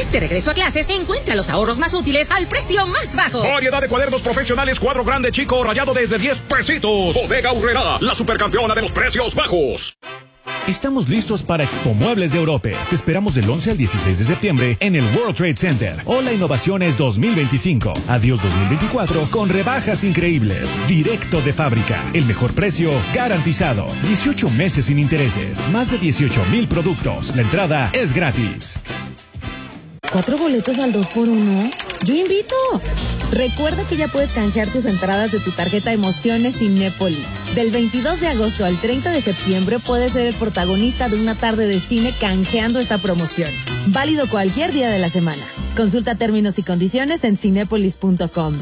este regreso a clases, encuentra los ahorros más útiles al precio más bajo. Variedad de cuadernos profesionales, cuadro grande, chico o rayado desde 10 pesitos. Bodega Aurrerá, la supercampeona de los precios bajos. Estamos listos para Expo Muebles de Europe. Te esperamos del 11 al 16 de septiembre en el World Trade Center. Hola Innovaciones 2025. Adiós 2024 con rebajas increíbles. Directo de fábrica. El mejor precio garantizado. 18 meses sin intereses. Más de 18,000 productos. La entrada es gratis. 4 boletos al 2x1. ¡Yo invito! Recuerda que ya puedes canjear tus entradas de tu tarjeta Emociones Cinépolis. Del 22 de agosto al 30 de septiembre puedes ser el protagonista de una tarde de cine canjeando esta promoción. Válido cualquier día de la semana. Consulta términos y condiciones en cinépolis.com.